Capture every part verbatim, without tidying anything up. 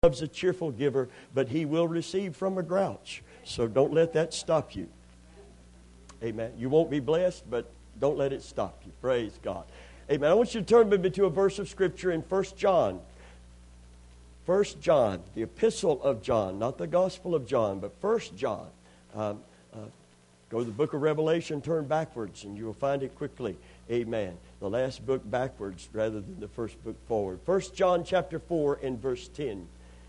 loves a cheerful giver, but he will receive from a grouch. So don't let that stop you. Amen. You won't be blessed, but don't let it stop you. Praise God. Amen. I want you to turn with me to a verse of Scripture in First John. First John, the epistle of John, not the Gospel of John, but First John. Um, uh, go to the book of Revelation, turn backwards, and you will find it quickly. Amen. The last book backwards rather than the first book forward. First John chapter four and verse ten.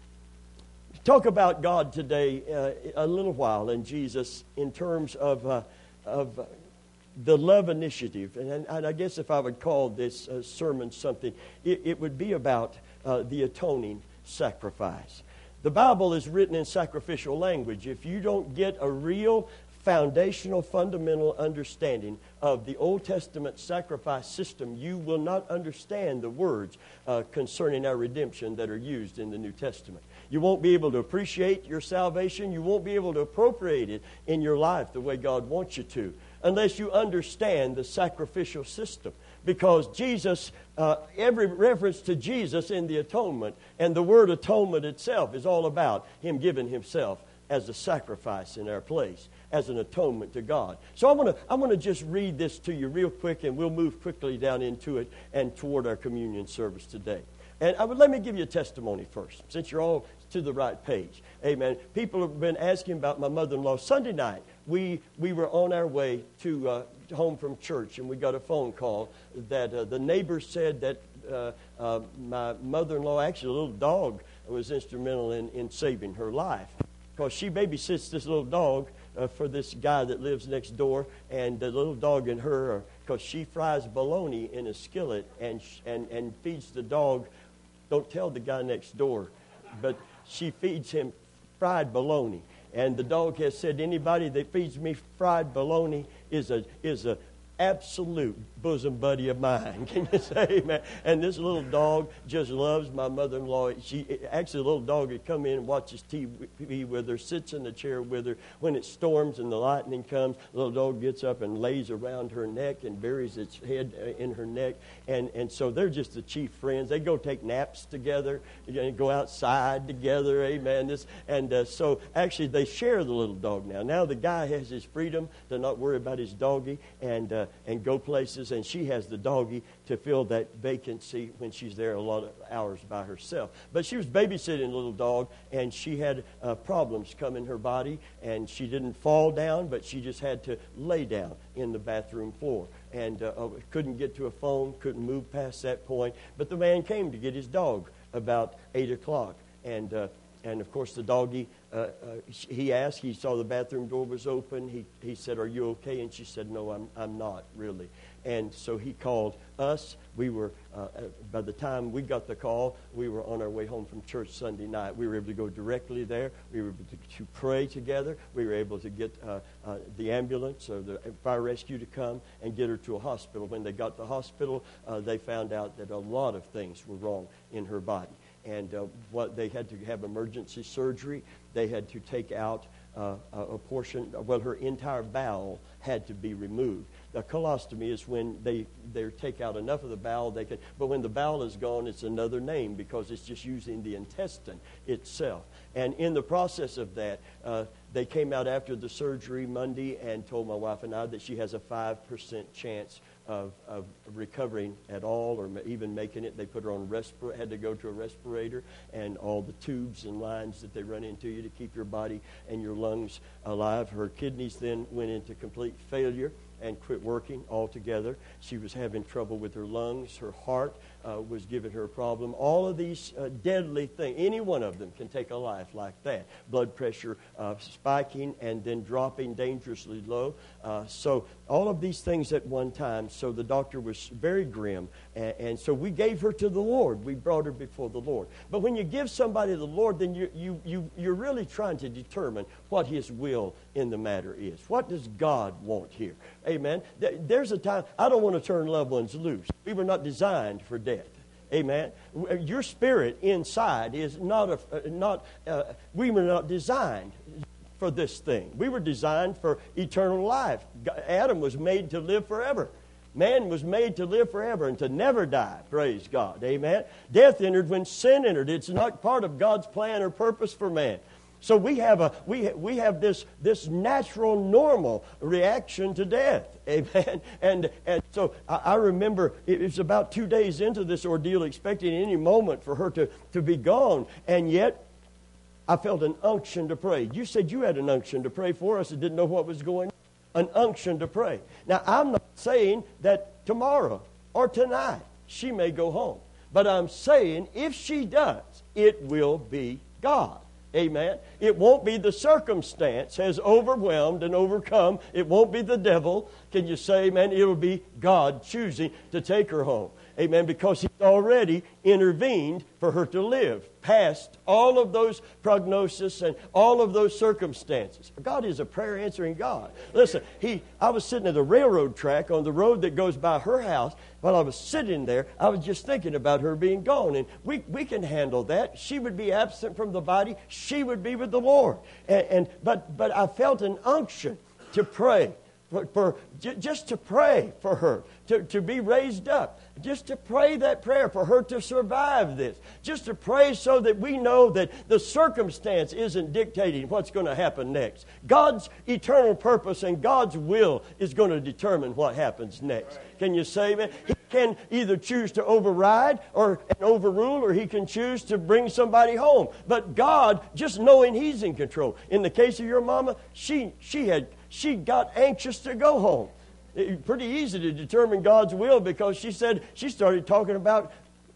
Talk about God today uh, a little while and Jesus in terms of uh, of uh, the love initiative. And, and I guess if I would call this uh, sermon something, it, it would be about uh, the atoning sacrifice. The Bible is written in sacrificial language. If you don't get a real foundational, fundamental understanding of the Old Testament sacrifice system, you will not understand the words uh, concerning our redemption that are used in the New Testament. You won't be able to appreciate your salvation. You won't be able to appropriate it in your life the way God wants you to unless you understand the sacrificial system. Because Jesus, uh, every reference to Jesus in the atonement and the word atonement itself is all about Him giving Himself as a sacrifice in our place, as an atonement to God. So I'm going to I'm going to just read this to you real quick, and we'll move quickly down into it and toward our communion service today. And I would, let me give you a testimony first, since you're all to the right page. Amen. People have been asking about my mother-in-law. Sunday night, we we were on our way to uh, home from church, and we got a phone call that uh, the neighbors said that uh, uh, my mother-in-law, actually a little dog, was instrumental in, in saving her life. Because she babysits this little dog uh, for this guy that lives next door, and the little dog and her, because she fries bologna in a skillet and, and, and feeds the dog. Don't tell the guy next door, but she feeds him fried bologna. And the dog has said, anybody that feeds me fried bologna is a is a absolute bosom buddy of mine. Can you say amen? And this little dog just loves my mother-in-law. She actually, a little dog would come in and watches T V with her, sits in the chair with her. When it storms and the lightning comes, the little dog gets up and lays around her neck and buries its head in her neck. And and so they're just the chief friends. They go take naps together, and go outside together. Amen. This and uh, so actually they share the little dog now. Now the guy has his freedom to not worry about his doggie and uh, and go places, and she has the doggie to fill that vacancy when she's there a lot of hours by herself. But she was babysitting a little dog, and she had uh, problems come in her body, and she didn't fall down, but she just had to lay down in the bathroom floor, and uh, couldn't get to a phone, couldn't move past that point. But the man came to get his dog about eight o'clock, and uh, and of course the doggie, uh, uh, he asked, he saw the bathroom door was open. He he said, "Are you okay?" And she said, "No, I'm I'm not really." And so he called us. We were, uh, by the time we got the call, we were on our way home from church Sunday night. We were able to go directly there. We were able to, to pray together. We were able to get uh, uh, the ambulance or the fire rescue to come and get her to a hospital. When they got to the hospital, uh, they found out that a lot of things were wrong in her body. And uh, what they had to have emergency surgery. They had to take out uh, a portion, well, her entire bowel had to be removed. A colostomy is when they, they take out enough of the bowel they can, but when the bowel is gone, it's another name because it's just using the intestine itself. And in the process of that, uh, they came out after the surgery Monday and told my wife and I that she has a five percent chance of, of recovering at all or even making it. They put her on respirator, had to go to a respirator, and all the tubes and lines that they run into you to keep your body and your lungs alive. Her kidneys then went into complete failure and quit working altogether. She was having trouble with her lungs. Her heart uh, was giving her a problem. All of these uh, deadly things, any one of them can take a life like that. Blood pressure uh, spiking and then dropping dangerously low. Uh, so all of these things at one time. So the doctor was very grim. And, and so we gave her to the Lord. We brought her before the Lord. But when you give somebody the Lord, then you, you, you, you're really trying to determine what His will in the matter is. What does God want here? Amen. There's a time, I don't want to turn loved ones loose. We were not designed for death. Amen. Your spirit inside is not, a, not uh, we were not designed for this thing. We were designed for eternal life. Adam was made to live forever. Man was made to live forever and to never die. Praise God. Amen. Death entered when sin entered. It's not part of God's plan or purpose for man. So we have a we we have this this natural, normal reaction to death, amen. And and so I, I remember it was about two days into this ordeal, expecting any moment for her to to be gone, and yet I felt an unction to pray. You said you had an unction to pray for us and didn't know what was going on. An unction to pray. Now I'm not saying that tomorrow or tonight she may go home, but I'm saying if she does, it will be God. Amen. It won't be the circumstance has overwhelmed and overcome. It won't be the devil. Can you say amen? It'll be God choosing to take her home. Amen. Because He's already intervened for her to live past all of those prognosis and all of those circumstances. God is a prayer answering God. Listen, he. I was sitting at the railroad track on the road that goes by her house. While I was sitting there, I was just thinking about her being gone. And we, we can handle that. She would be absent from the body. She would be with the Lord. And, and but but I felt an unction to pray. For, for just to pray for her, to, to be raised up, just to pray that prayer for her to survive this, just to pray so that we know that the circumstance isn't dictating what's going to happen next. God's eternal purpose and God's will is going to determine what happens next. Can you say amen? He can either choose to override or and overrule, or He can choose to bring somebody home. But God, just knowing He's in control. In the case of your mama, she she had. She got anxious to go home. It, pretty easy to determine God's will, because she said she started talking about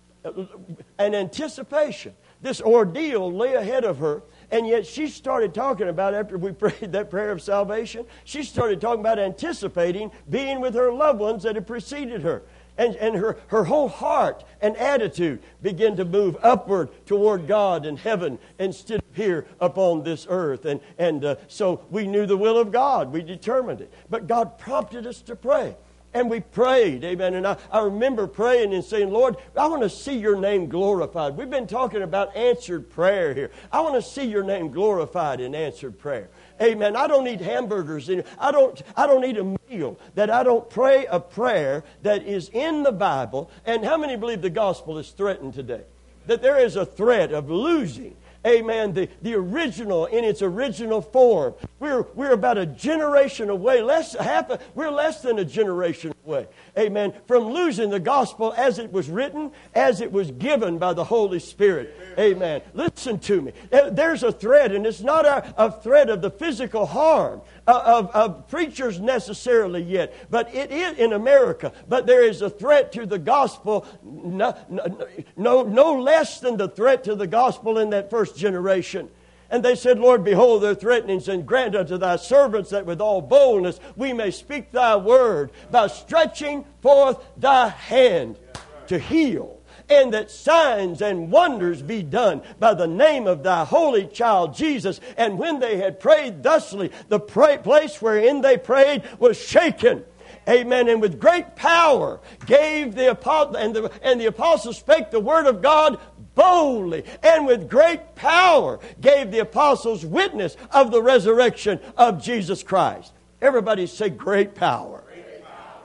an anticipation. This ordeal lay ahead of her, and yet she started talking about, after we prayed that prayer of salvation, she started talking about anticipating being with her loved ones that had preceded her. And, and her, her whole heart and attitude began to move upward toward God and heaven instead of here upon this earth. And, and uh, so we knew the will of God. We determined it. But God prompted us to pray. And we prayed, amen. And I, I remember praying and saying, Lord, I want to see your name glorified. We've been talking about answered prayer here. I want to see your name glorified in answered prayer. Amen. I don't need hamburgers. I don't, I don't need a meal that I don't pray a prayer that is in the Bible. And how many believe the gospel is threatened today? That there is a threat of losing, amen, the, the original in its original form. We're, we're about a generation away, less, half a, we're less than a generation away, amen, from losing the gospel as it was written, as it was given by the Holy Spirit. Amen. Listen to me. There's a threat, and it's not a, a threat of the physical harm of, of preachers necessarily yet, but it is in America. But there is a threat to the gospel, no, no, no less than the threat to the gospel in that first generation. And they said, Lord, behold their threatenings, and grant unto thy servants that with all boldness we may speak thy word by stretching forth thy hand to heal. And that signs and wonders be done by the name of thy holy child Jesus. And when they had prayed thusly, the pray- place wherein they prayed was shaken. Amen. And with great power gave the apostle, and the, and the apostles spake the word of God boldly. And with great power gave the apostles witness of the resurrection of Jesus Christ. Everybody say great power. Great power.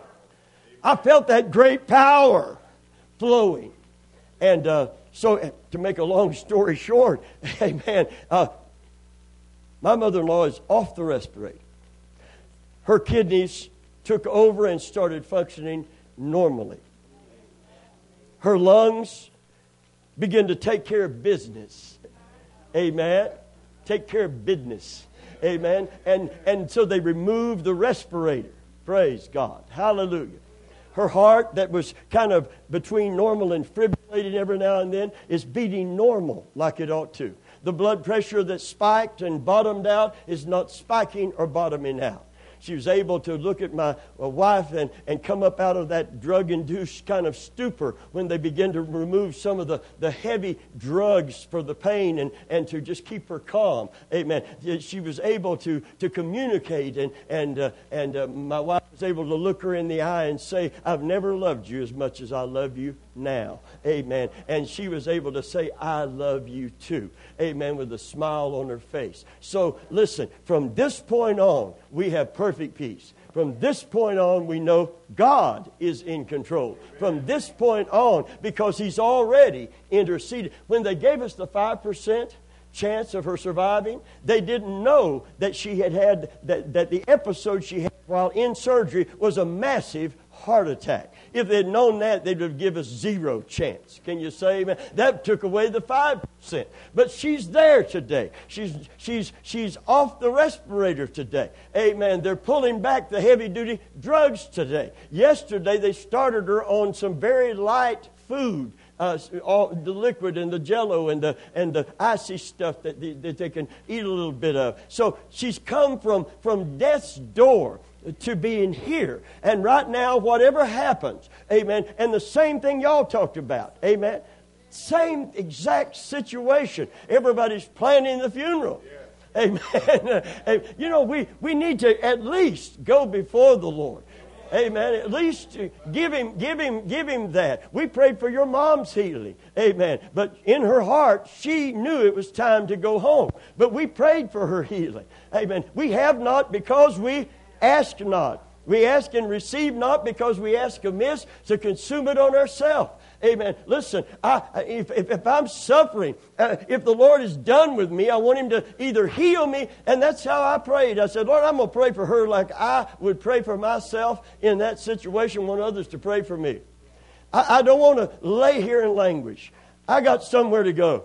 I felt that great power flowing. And uh, so, to make a long story short, amen, uh, my mother-in-law is off the respirator. Her kidneys took over and started functioning normally. Her lungs began to take care of business. Amen. Take care of business. Amen. And, and so they removed the respirator. Praise God. Hallelujah. Her heart, that was kind of between normal and fibrillating every now and then, is beating normal like it ought to. The blood pressure that spiked and bottomed out is not spiking or bottoming out. She was able to look at my wife and, and come up out of that drug-induced kind of stupor when they began to remove some of the, the heavy drugs for the pain and, and to just keep her calm. Amen. She was able to, to communicate, and, and, uh, and uh, my wife was able to look her in the eye and say, I've never loved you as much as I love you now. Amen. And she was able to say, I love you too. Amen. With a smile on her face. So listen, from this point on, we have personal perfect peace. From this point on, we know God is in control. From this point on, because He's already interceded. When they gave us the five percent chance of her surviving, they didn't know that she had had, that, that the episode she had while in surgery was a massive heart attack. If they'd known that, they'd have given us zero chance. Can you say amen? That took away the five percent. But she's there today. She's she's she's off the respirator today. Amen. They're pulling back the heavy-duty drugs today. Yesterday, they started her on some very light food. Uh, all the liquid and the jello and the and the icy stuff that they, that they can eat a little bit of. So she's come from, from death's door to being here. And right now, whatever happens, amen, and the same thing y'all talked about, amen, same exact situation. Everybody's planning the funeral. Yeah. Amen. You know, we, we need to at least go before the Lord. Amen. At least give him, give him, give him that. We prayed for your mom's healing. Amen. But in her heart, she knew it was time to go home. But we prayed for her healing. Amen. We have not because we ask not. We ask and receive not because we ask amiss to consume it on ourselves. Amen. Listen, I, if, if, if I'm suffering, uh, if the Lord is done with me, I want Him to either heal me, and that's how I prayed. I said, Lord, I'm going to pray for her like I would pray for myself in that situation, want others to pray for me. I, I don't want to lay here in language. I got somewhere to go.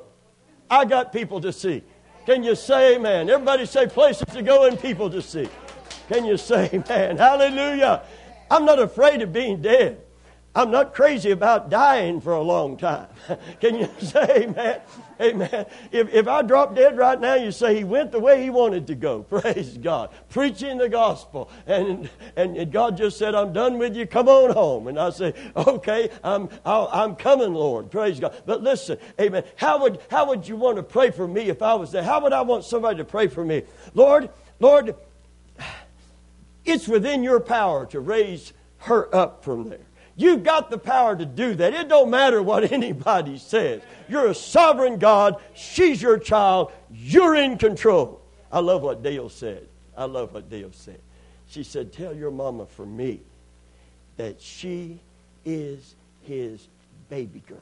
I got people to see. Can you say amen? Everybody say places to go and people to see. Can you say amen? Hallelujah. I'm not afraid of being dead. I'm not crazy about dying for a long time. Can you say amen? Amen. If, if I drop dead right now, you say He went the way He wanted to go. Praise God. Preaching the gospel. And and God just said, I'm done with you. Come on home. And I say, okay, I'm I'll, I'm coming, Lord. Praise God. But listen, amen. How would, how would you want to pray for me if I was there? How would I want somebody to pray for me? Lord, Lord, it's within your power to raise her up from there. You've got the power to do that. It don't matter what anybody says. You're a sovereign God. She's your child. You're in control. I love what Dale said. I love what Dale said. She said, tell your mama for me that she is his baby girl.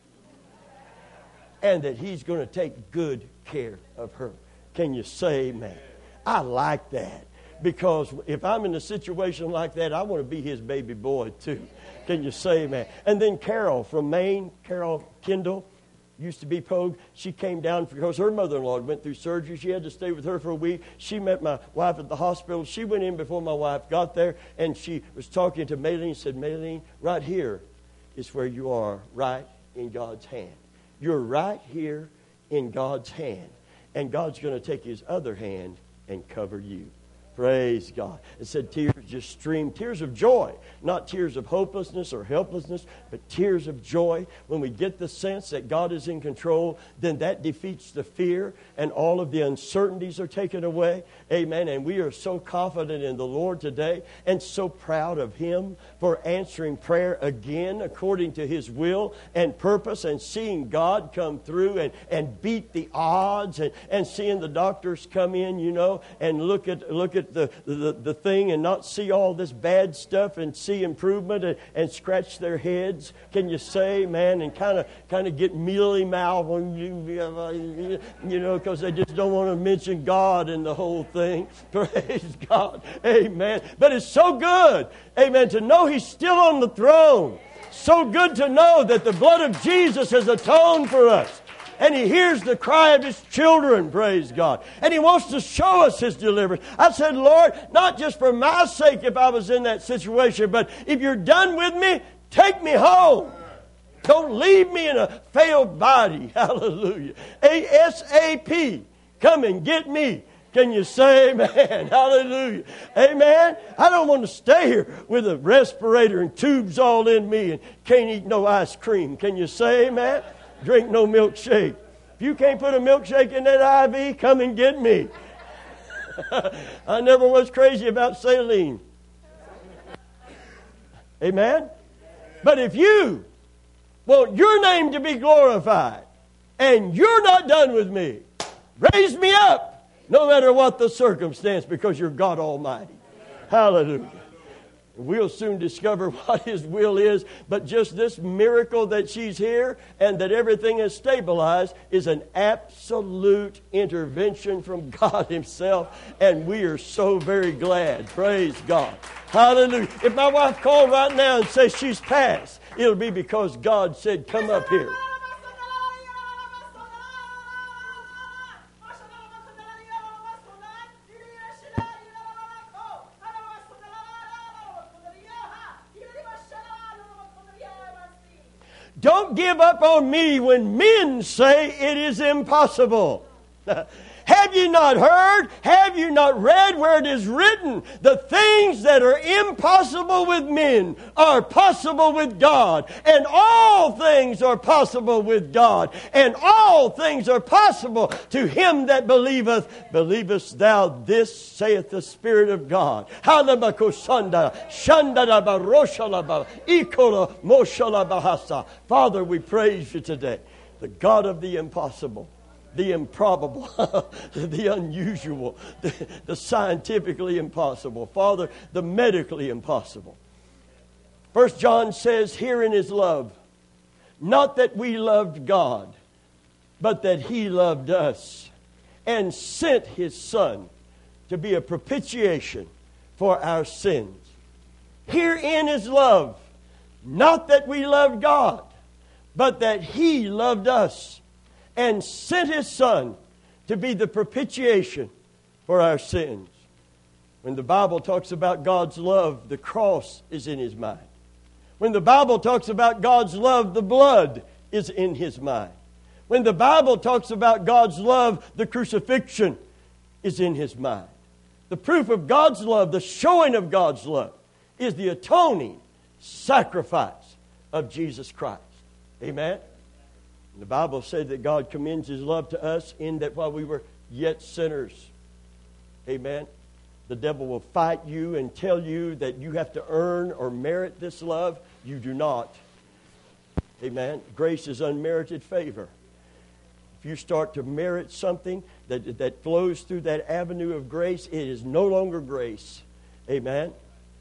And that he's going to take good care of her. Can you say amen? I like that. Because if I'm in a situation like that, I want to be his baby boy too. Can you say amen? And then Carol from Maine, Carol Kendall, used to be Pogue. She came down because her mother-in-law went through surgery. She had to stay with her for a week. She met my wife at the hospital. She went in before my wife got there, and she was talking to Maylene and said, Maylene, right here is where you are, right in God's hand. You're right here in God's hand. And God's going to take His other hand and cover you. Praise God. It said tears just streamed. Tears of joy. Not tears of hopelessness or helplessness, but tears of joy. When we get the sense that God is in control, then that defeats the fear and all of the uncertainties are taken away. Amen. And we are so confident in the Lord today and so proud of Him for answering prayer again according to His will and purpose and seeing God come through and, and beat the odds and, and seeing the doctors come in, you know, and look at look at The, the, the thing and not see all this bad stuff and see improvement and, and scratch their heads. Can you say, man, and kind of kind of get mealy mouth, you know, because they just don't want to mention God in the whole thing. Praise God. Amen. But it's so good, amen, to know He's still on the throne. So good to know that the blood of Jesus has atoned for us. And He hears the cry of His children, praise God. And He wants to show us His deliverance. I said, Lord, not just for my sake if I was in that situation, but if you're done with me, take me home. Don't leave me in a failed body. Hallelujah. A S A P. Come and get me. Can you say amen? Hallelujah. Amen. I don't want to stay here with a respirator and tubes all in me and can't eat no ice cream. Can you say amen? Drink no milkshake. If you can't put a milkshake in that I V, come and get me. I never was crazy about saline. Amen? But if you want your name to be glorified and you're not done with me, raise me up no matter what the circumstance because you're God Almighty. Hallelujah. We'll soon discover what His will is, but just this miracle that she's here and that everything is stabilized is an absolute intervention from God Himself, and we are so very glad. Praise God. Hallelujah. If my wife called right now and says she's passed, it'll be because God said, come up here. Don't give up on me when men say it is impossible. Have you not heard? Have you not read where it is written? The things that are impossible with men are possible with God. And all things are possible with God. And all things are possible to him that believeth. Believest thou this, saith the Spirit of God. Father, we praise you today. The God of the impossible. The improbable, the unusual, the, the scientifically impossible. Father, the medically impossible. First John says, herein is love. Not that we loved God, but that He loved us and sent His Son to be a propitiation for our sins. Herein is love. Not that we loved God, but that He loved us and sent His Son to be the propitiation for our sins. When the Bible talks about God's love, the cross is in His mind. When the Bible talks about God's love, the blood is in His mind. When the Bible talks about God's love, the crucifixion is in His mind. The proof of God's love, the showing of God's love, is the atoning sacrifice of Jesus Christ. Amen? The Bible said that God commends His love to us in that while we were yet sinners, amen, the devil will fight you and tell you that you have to earn or merit this love. You do not. Amen. Grace is unmerited favor. If you start to merit something that, that flows through that avenue of grace, it is no longer grace. Amen.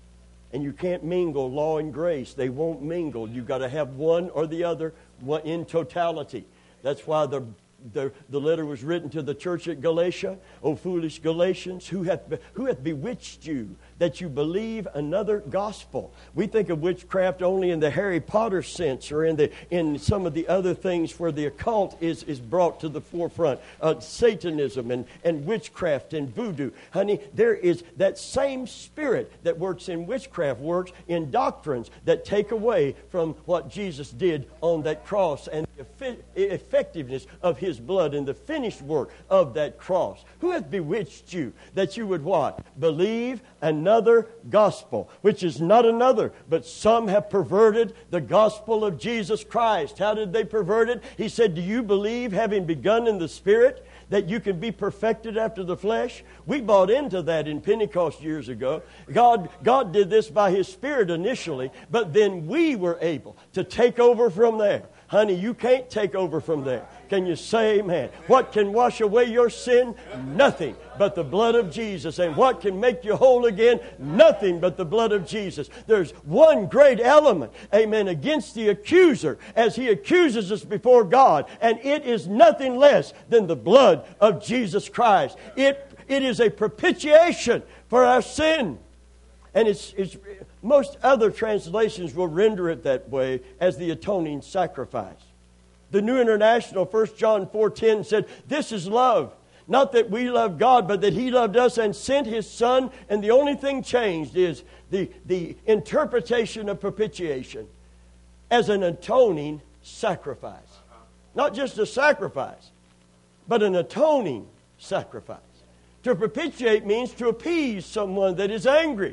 And you can't mingle law and grace. They won't mingle. You've got to have one or the other in totality. That's why the, the, the letter was written to the church at Galatia. O foolish Galatians, who hath, who hath bewitched you that you believe another gospel? We think of witchcraft only in the Harry Potter sense or in the in some of the other things where the occult is, is brought to the forefront. Uh, Satanism and, and witchcraft and voodoo. Honey, there is that same spirit that works in witchcraft, works in doctrines that take away from what Jesus did on that cross and the effectiveness of His blood and the finished work of that cross. Who hath bewitched you that you would what? Believe another gospel, which is not another, but some have perverted the gospel of Jesus Christ. How did they pervert it? He said, do you believe, having begun in the Spirit, that you can be perfected after the flesh? We bought into that in Pentecost years ago. God, God did this by His Spirit initially, but then we were able to take over from there. Honey, you can't take over from there. Can you say amen? What can wash away your sin? Nothing but the blood of Jesus. And what can make you whole again? Nothing but the blood of Jesus. There's one great element, amen, against the accuser as he accuses us before God. And it is nothing less than the blood of Jesus Christ. It, it is a propitiation for our sin. And it's, it's most other translations will render it that way as the atoning sacrifice. The New International, First John four ten said, this is love. Not that we love God, but that He loved us and sent His Son. And the only thing changed is the, the interpretation of propitiation as an atoning sacrifice. Not just a sacrifice, but an atoning sacrifice. To propitiate means to appease someone that is angry.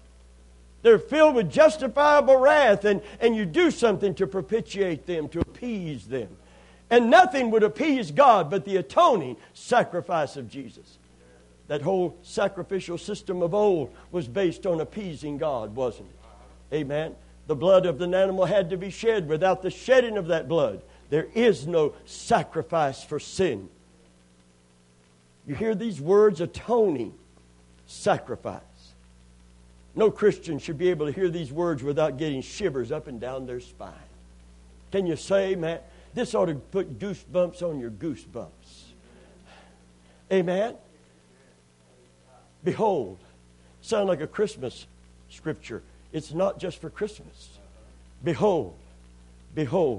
They're filled with justifiable wrath, and, and you do something to propitiate them, to appease them. And nothing would appease God but the atoning sacrifice of Jesus. That whole sacrificial system of old was based on appeasing God, wasn't it? Amen. The blood of an animal had to be shed. Without the shedding of that blood, there is no sacrifice for sin. You hear these words, atoning sacrifice. No Christian should be able to hear these words without getting shivers up and down their spine. Can you say, man, this ought to put goosebumps on your goosebumps. Amen? Behold, sound like a Christmas scripture. It's not just for Christmas. Behold, behold,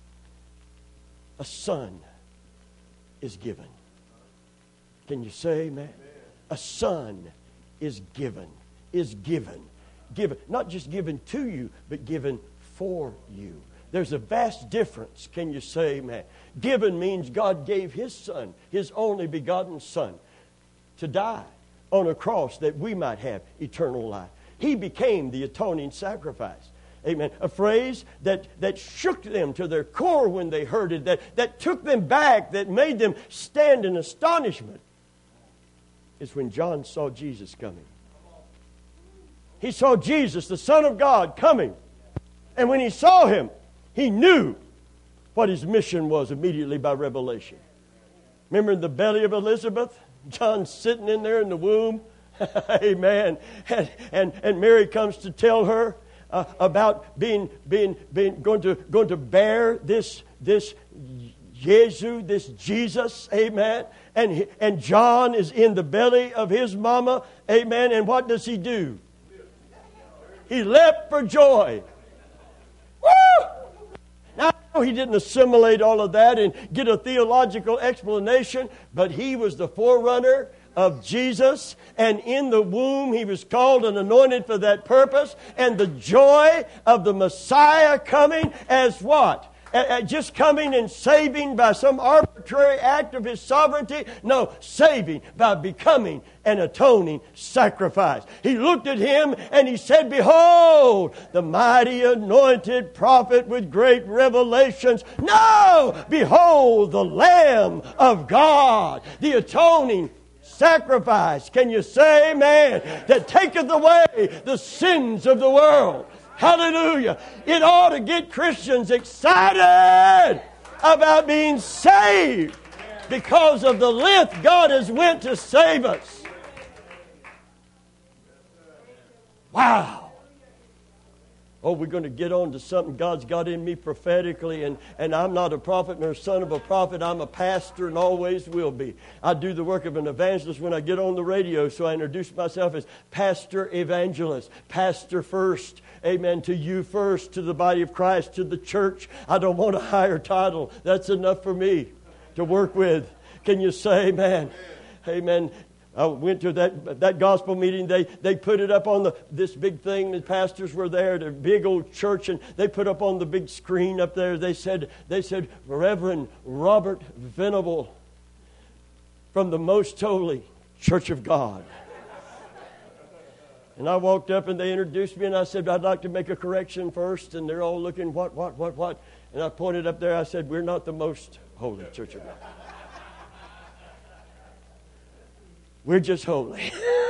a son is given. Can you say amen? A son is given, is given, given. Not just given to you, but given for you. There's a vast difference. Can you say amen? Given means God gave His Son, His only begotten Son, to die on a cross that we might have eternal life. He became the atoning sacrifice. Amen. A phrase that, that shook them to their core when they heard it, that, that took them back, that made them stand in astonishment, is when John saw Jesus coming. He saw Jesus, the Son of God, coming. And when he saw Him, he knew what His mission was immediately by revelation. Remember in the belly of Elizabeth? John sitting in there in the womb. Amen. And, and, and Mary comes to tell her uh, about being, being, being going to, going to bear this, this Jesus, this Jesus. Amen. And, and John is in the belly of his mama. Amen. And what does he do? He leapt for joy. Woo! Now, he didn't assimilate all of that and get a theological explanation, but he was the forerunner of Jesus, and in the womb he was called and anointed for that purpose, and the joy of the Messiah coming as what? Just coming and saving by some arbitrary act of His sovereignty? No, saving by becoming an atoning sacrifice. He looked at Him and He said, behold, the mighty anointed prophet with great revelations. No, behold, the Lamb of God, the atoning sacrifice. Can you say amen? That taketh away the sins of the world. Hallelujah. It ought to get Christians excited about being saved because of the length God has went to save us. Wow. Oh, we're going to get on to something God's got in me prophetically, and, and I'm not a prophet nor a son of a prophet. I'm a pastor and always will be. I do the work of an evangelist when I get on the radio, so I introduce myself as pastor evangelist, pastor first. Amen. To you first, to the body of Christ, to the church. I don't want a higher title. That's enough for me to work with. Can you say amen? Amen. I went to that that gospel meeting. They they put it up on the this big thing. The pastors were there. The big old church, and they put up on the big screen up there. They said they said Reverend Robert Venable from the Most Holy Church of God. And I walked up and they introduced me, and I said, I'd like to make a correction first. And they're all looking, what, what, what, what? And I pointed up there. I said, we're not the Most Holy Church of God. We're just holy.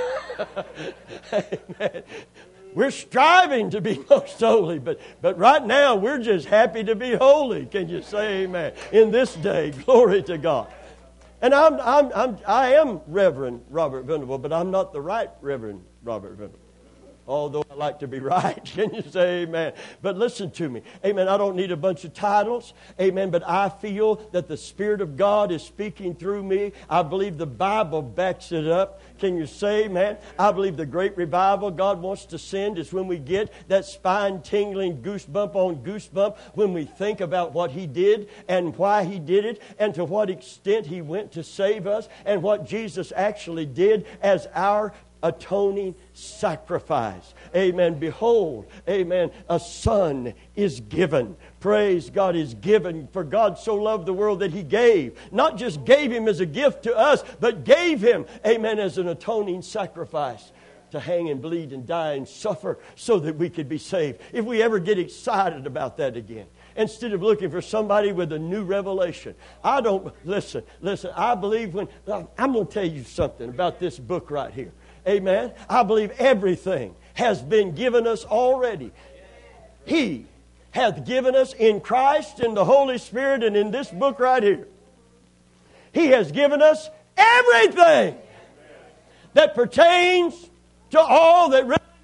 Amen. We're striving to be most holy, but, but right now we're just happy to be holy. Can you say amen? In this day, glory to God. And I'm, I'm, I'm, I am Reverend Robert Venable, but I'm not the right Reverend Robert Venable. Although I like to be right. Can you say amen? But listen to me. Amen. I don't need a bunch of titles. Amen. But I feel that the Spirit of God is speaking through me. I believe the Bible backs it up. Can you say amen? I believe the great revival God wants to send is when we get that spine-tingling goosebump on goosebump when we think about what He did and why He did it and to what extent He went to save us and what Jesus actually did as our atoning sacrifice. Amen. Behold, amen, a son is given. Praise God, is given. For God so loved the world that He gave. Not just gave Him as a gift to us, but gave Him, amen, as an atoning sacrifice to hang and bleed and die and suffer so that we could be saved. If we ever get excited about that again, instead of looking for somebody with a new revelation. I don't, listen, listen, I believe when, I'm going to tell you something about this book right here. Amen. I believe everything has been given us already. He hath given us in Christ, in the Holy Spirit, and in this book right here. He has given us everything that pertains to all that really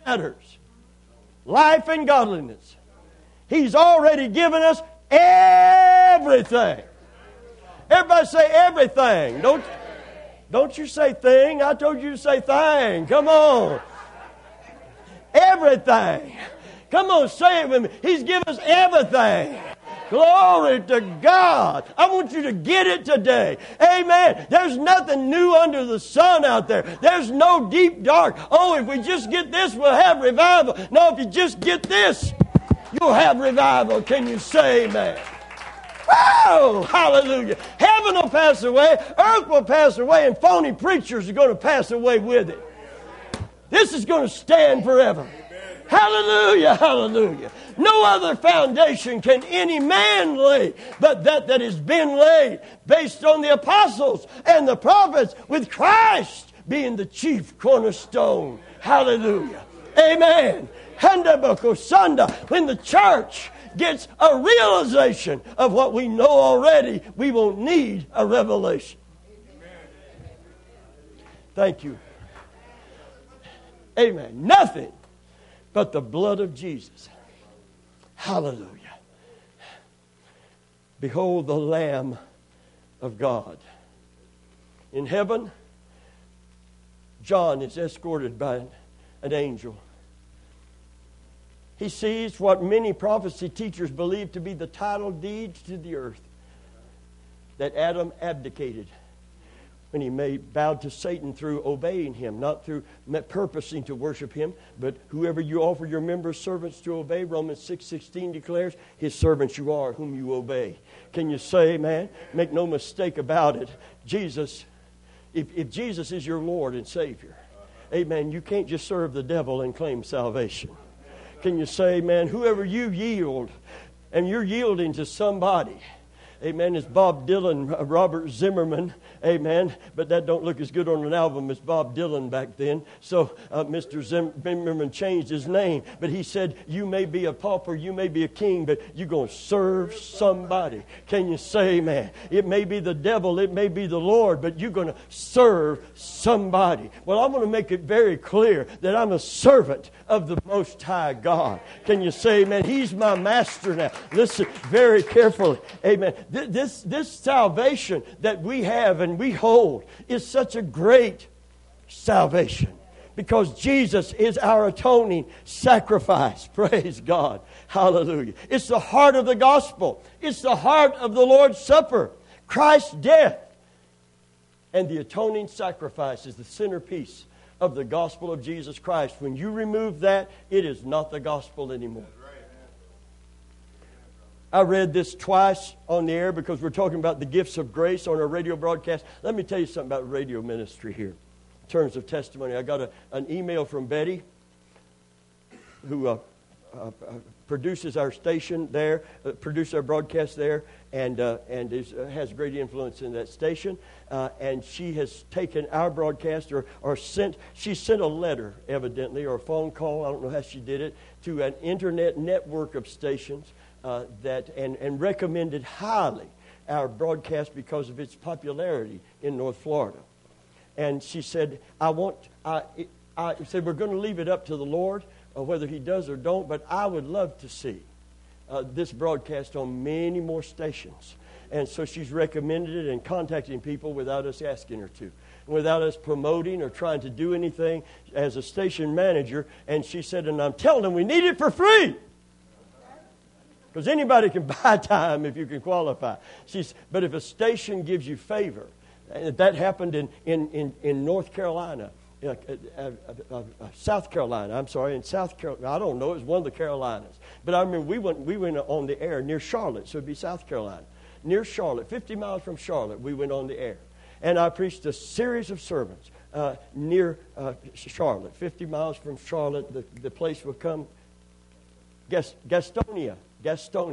matters. Life and godliness. He's already given us everything. Everybody say everything. Don't, don't you say thing. I told you to say thing. Come on. Everything. Come on, say it with me. He's given us everything. Glory to God. I want you to get it today. Amen. There's nothing new under the sun out there. There's no deep dark. Oh, if we just get this, we'll have revival. No, if you just get this, you'll have revival. Can you say amen? Oh, hallelujah. Heaven will pass away. Earth will pass away. And phony preachers are going to pass away with it. This is going to stand forever. Hallelujah, hallelujah. No other foundation can any man lay but that that has been laid based on the apostles and the prophets, with Christ being the chief cornerstone. Hallelujah. Amen. When the church gets a realization of what we know already, we won't need a revelation. Thank you. Amen. Nothing but the blood of Jesus. Hallelujah. Behold the Lamb of God. In heaven, John is escorted by an angel. He sees what many prophecy teachers believe to be the title deeds to the earth that Adam abdicated when he made, bowed to Satan through obeying him, not through purposing to worship him, but whoever you offer your members servants to obey, Romans six sixteen declares, his servants you are whom you obey. Can you say, man? Make no mistake about it. Jesus, if, if Jesus is your Lord and Savior, amen, you can't just serve the devil and claim salvation. Can you say, man, whoever you yield, and you're yielding to somebody, amen, it's Bob Dylan, Robert Zimmerman, amen, but that don't look as good on an album as Bob Dylan back then. So uh, Mister Zimmerman changed his name, but he said, you may be a pauper, you may be a king, but you're going to serve somebody. Can you say, amen? It may be the devil, it may be the Lord, but you're going to serve somebody. Well, I'm going to make it very clear that I'm a servant of the Most High God. Can you say, amen? He's my master now. Listen very carefully, amen. This, this salvation that we have and we hold is such a great salvation because Jesus is our atoning sacrifice. Praise God. Hallelujah. It's the heart of the gospel. It's the heart of the Lord's Supper. Christ's death and the atoning sacrifice is the centerpiece of the gospel of Jesus Christ. When you remove that, it is not the gospel anymore. I read this twice on the air because we're talking about the gifts of grace on our radio broadcast. Let me tell you something about radio ministry here in terms of testimony. I got a, an email from Betty, who uh, uh, produces our station there, uh, produces our broadcast there, and uh, and is, uh, has great influence in that station. Uh, and she has taken our broadcast or, or sent, she sent a letter, evidently, or a phone call, I don't know how she did it, to an internet network of stations. Uh, that and, and recommended highly our broadcast because of its popularity in North Florida. And she said, I want, I, I said, we're going to leave it up to the Lord, uh, whether He does or don't, but I would love to see uh, this broadcast on many more stations. And so she's recommended it and contacting people without us asking her to, without us promoting or trying to do anything as a station manager. And she said, and I'm telling them we need it for free. Because anybody can buy time if you can qualify. She's, but if a station gives you favor, and that happened in, in, in, in North Carolina, uh, uh, uh, uh, South Carolina, I'm sorry, in South Carolina, I don't know, it was one of the Carolinas. But I remember we went, we went on the air near Charlotte, so it'd be South Carolina. Near Charlotte, fifty miles from Charlotte, we went on the air. And I preached a series of sermons uh, near uh, Charlotte, fifty miles from Charlotte. The, the place will come, Gastonia. Gastonia.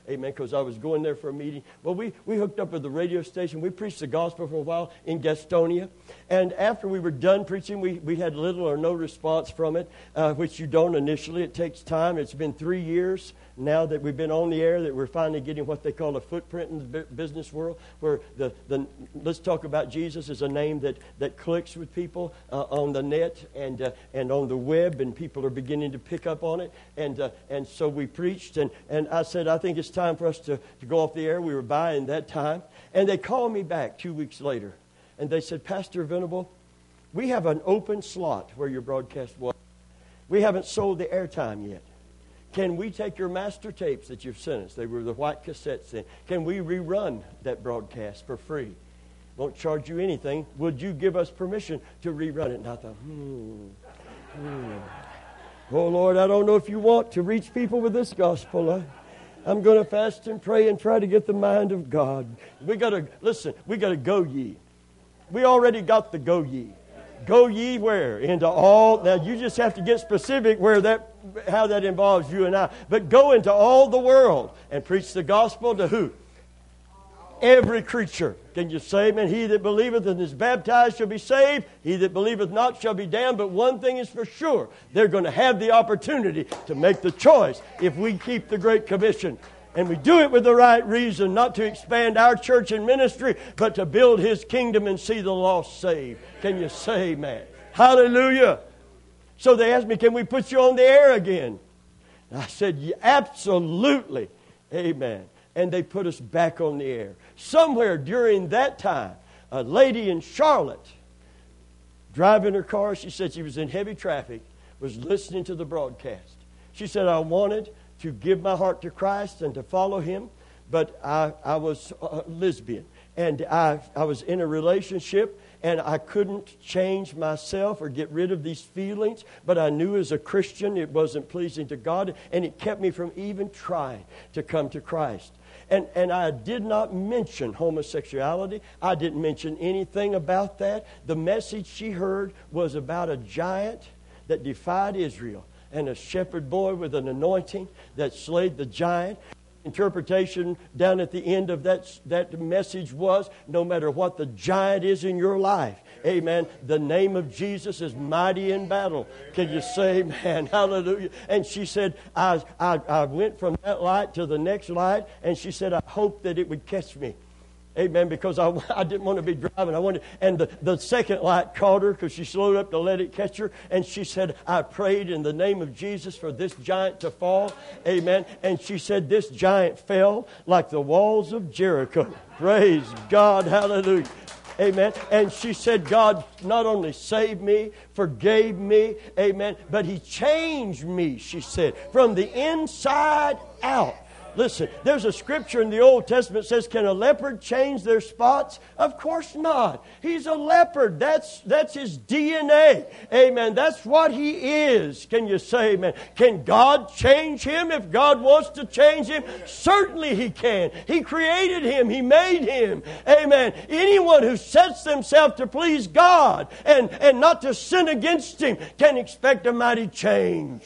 Amen, because I was going there for a meeting. Well, we, we hooked up with the radio station. We preached the gospel for a while in Gastonia. And after we were done preaching, we, we had little or no response from it, uh, which you don't initially. It takes time. It's been three years now that we've been on the air that we're finally getting what they call a footprint in the business world, where the, the Let's Talk About Jesus is a name that, that clicks with people uh, on the net and uh, and on the web, and people are beginning to pick up on it. And uh, and so we preached, and, and I said, I think it's time for us to, to go off the air. We were buying that time. And they called me back two weeks later, and they said, Pastor Venable, we have an open slot where your broadcast was. We haven't sold the airtime yet. Can we take your master tapes that you've sent us? They were the white cassettes then. Can we rerun that broadcast for free? Won't charge you anything. Would you give us permission to rerun it? And I thought, hmm, hmm. Oh, Lord, I don't know if you want to reach people with this gospel. I, I'm going to fast and pray and try to get the mind of God. We got to, listen, we got to go ye. We already got the go ye. Go ye where? Into all. Now, you just have to get specific where that, how that involves you and I. But go into all the world and preach the gospel to who? Every creature. Can you say, amen? He that believeth and is baptized shall be saved. He that believeth not shall be damned. But one thing is for sure. They're going to have the opportunity to make the choice if we keep the Great Commission. And we do it with the right reason, not to expand our church and ministry, but to build His kingdom and see the lost saved. Can you say amen? Hallelujah. So they asked me, can we put you on the air again? And I said, yeah, absolutely. Amen. And they put us back on the air. Somewhere during that time, a lady in Charlotte, driving her car, she said she was in heavy traffic, was listening to the broadcast. She said, I wanted to give my heart to Christ and to follow Him, but I, I was a lesbian. And I, I was in a relationship, and I couldn't change myself or get rid of these feelings, but I knew as a Christian it wasn't pleasing to God, and it kept me from even trying to come to Christ. And, and I did not mention homosexuality. I didn't mention anything about that. The message she heard was about a giant that defied Israel and a shepherd boy with an anointing that slayed the giant. Interpretation down at the end of that, that message was, no matter what the giant is in your life, amen, the name of Jesus is mighty in battle. Can you say amen? Hallelujah. And she said, I, I, I went from that light to the next light, and she said, I hoped that it would catch me. Amen, because I, I didn't want to be driving. I wanted, and the, the second light caught her because she slowed up to let it catch her. And she said, I prayed in the name of Jesus for this giant to fall. Amen. And she said, this giant fell like the walls of Jericho. Praise God. Hallelujah. Amen. And she said, God not only saved me, forgave me, amen, but He changed me, she said, from the inside out. Listen, there's a scripture in the Old Testament that says, can a leopard change their spots? Of course not. He's a leopard. That's, that's his D N A. Amen. That's what he is. Can you say amen? Can God change him if God wants to change him? Certainly He can. He created him. He made him. Amen. Anyone who sets themselves to please God and, and not to sin against Him can expect a mighty change.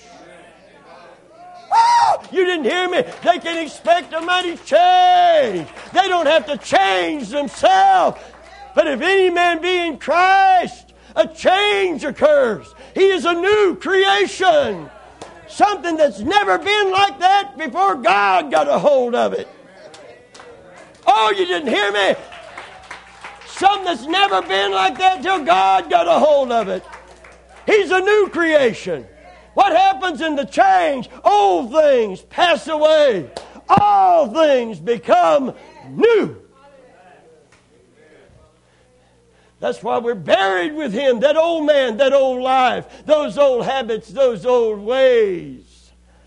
Oh, you didn't hear me. They can expect a mighty change. They don't have to change themselves. But if any man be in Christ, a change occurs. He is a new creation. Something that's never been like that before God got a hold of it. Oh, you didn't hear me. Something that's never been like that till God got a hold of it. He's a new creation. What happens in the change? Old things pass away. All things become new. That's why we're buried with Him. That old man, that old life, those old habits, those old ways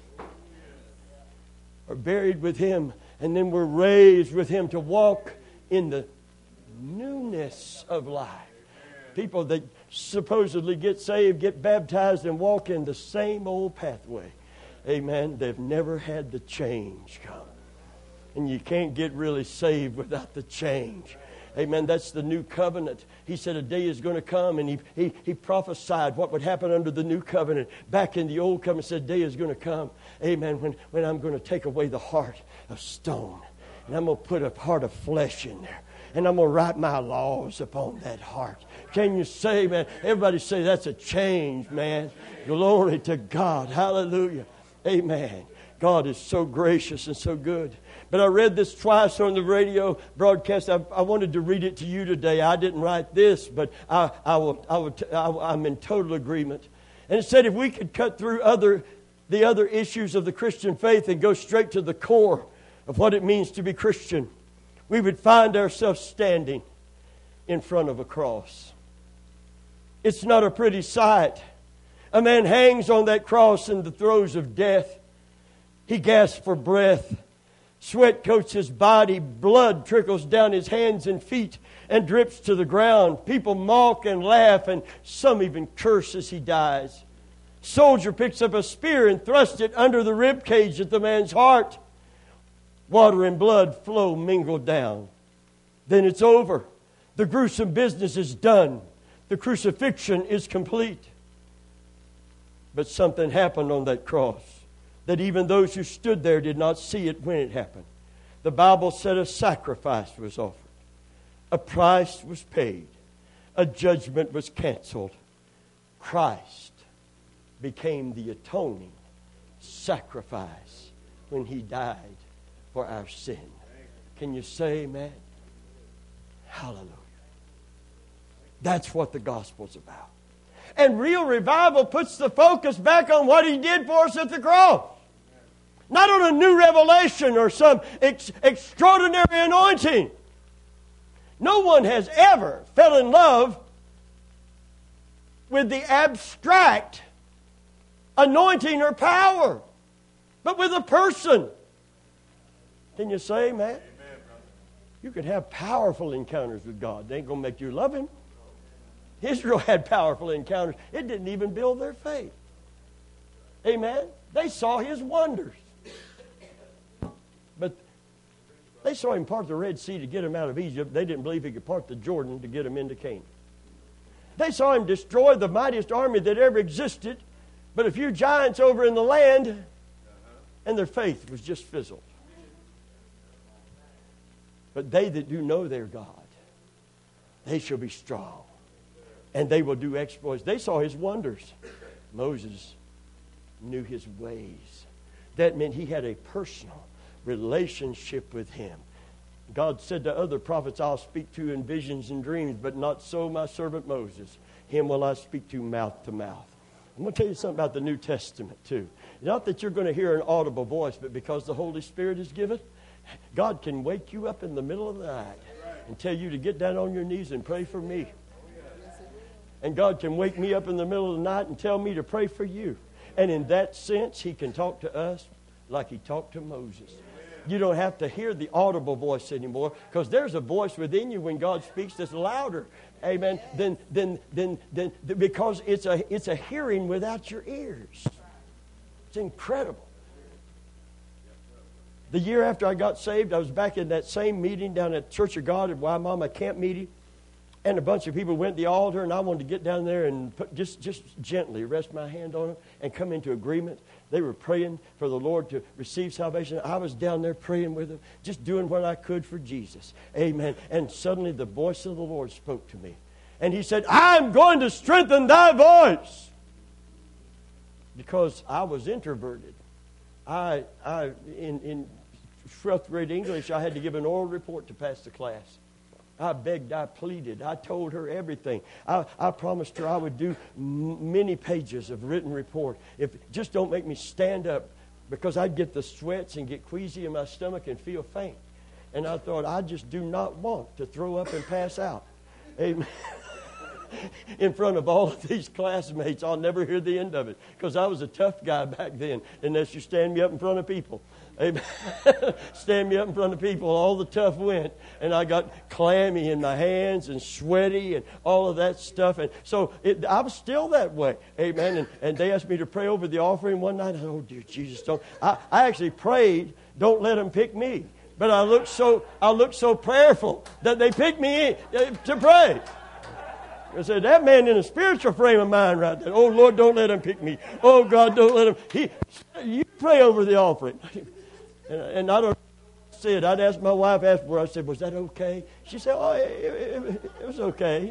are buried with Him. And then we're raised with Him to walk in the newness of life. People that supposedly get saved, get baptized, and walk in the same old pathway. Amen. They've never had the change come. And you can't get really saved without the change. Amen. That's the new covenant. He said a day is going to come, and he, he, he prophesied what would happen under the new covenant. Back in the old covenant, said a day is going to come, amen, when, when I'm going to take away the heart of stone. And I'm going to put a heart of flesh in there. And I'm going to write my laws upon that heart. Can you say, man? Everybody say that's a change, man. Glory to God. Hallelujah. Amen. God is so gracious and so good. But I read this twice on the radio broadcast. I, I wanted to read it to you today. I didn't write this, but I, I will, I will t- I, I'm in total agreement. And it said if we could cut through other the other issues of the Christian faith and go straight to the core of what it means to be Christian, we would find ourselves standing in front of a cross. It's not a pretty sight. A man hangs on that cross in the throes of death. He gasps for breath. Sweat coats his body. Blood trickles down his hands and feet and drips to the ground. People mock and laugh, and some even curse as he dies. Soldier picks up a spear and thrusts it under the rib cage at the man's heart. Water and blood flow mingled down. Then it's over. The gruesome business is done. The crucifixion is complete. But something happened on that cross that even those who stood there did not see it when it happened. The Bible said a sacrifice was offered. A price was paid. A judgment was canceled. Christ became the atoning sacrifice when He died for our sin. Can you say amen? Hallelujah. That's what the gospel's about. And real revival puts the focus back on what He did for us at the cross. Not on a new revelation or some ex- extraordinary anointing. No one has ever fell in love with the abstract anointing or power, but with a person. Can you say amen? Amen, you could have powerful encounters with God. They ain't going to make you love Him. Israel had powerful encounters. It didn't even build their faith. Amen? They saw His wonders. But they saw Him part the Red Sea to get them out of Egypt. They didn't believe He could part the Jordan to get them into Canaan. They saw Him destroy the mightiest army that ever existed, but a few giants over in the land, and their faith was just fizzled. But they that do know their God, they shall be strong, and they will do exploits. They saw His wonders. Moses knew His ways. That meant he had a personal relationship with Him. God said to other prophets, I'll speak to you in visions and dreams, but not so my servant Moses. Him will I speak to mouth to mouth. I'm going to tell you something about the New Testament too. Not that you're going to hear an audible voice, but because the Holy Spirit is given, God can wake you up in the middle of the night and tell you to get down on your knees and pray for me. And God can wake me up in the middle of the night and tell me to pray for you. And in that sense, He can talk to us like He talked to Moses. You don't have to hear the audible voice anymore, because there's a voice within you when God speaks that's louder, amen, than, than, than, than, because it's a, it's a hearing without your ears. It's incredible. The year after I got saved, I was back in that same meeting down at Church of God at Waimama camp meeting, and a bunch of people went to the altar, and I wanted to get down there and put, just, just gently rest my hand on them and come into agreement. They were praying for the Lord to receive salvation. I was down there praying with them, just doing what I could for Jesus. Amen. And suddenly the voice of the Lord spoke to me. And He said, I'm going to strengthen thy voice. Because I was introverted. I, I in, in twelfth grade English, I had to give an oral report to pass the class. I begged, I pleaded, I told her everything. I, I promised her I would do m- many pages of written report. If just don't make me stand up, because I'd get the sweats and get queasy in my stomach and feel faint. And I thought, I just do not want to throw up and pass out. Amen. In front of all of these classmates, I'll never hear the end of it, because I was a tough guy back then, unless you stand me up in front of people. Amen. Stand me up in front of people, all the tough went, and I got clammy in my hands and sweaty and all of that stuff. And so it, I was still that way. Amen. And, and they asked me to pray over the offering one night. I said, oh, dear Jesus, don't. I, I actually prayed, don't let them pick me. But I looked so I looked so prayerful that they picked me in to pray. I said, that man in a spiritual frame of mind right there. Oh, Lord, don't let him pick me. Oh, God, don't let him. He, you pray over the offering. And, and I don't say it. I'd ask my wife afterward. I said, was that okay? She said, oh, it, it, it was okay.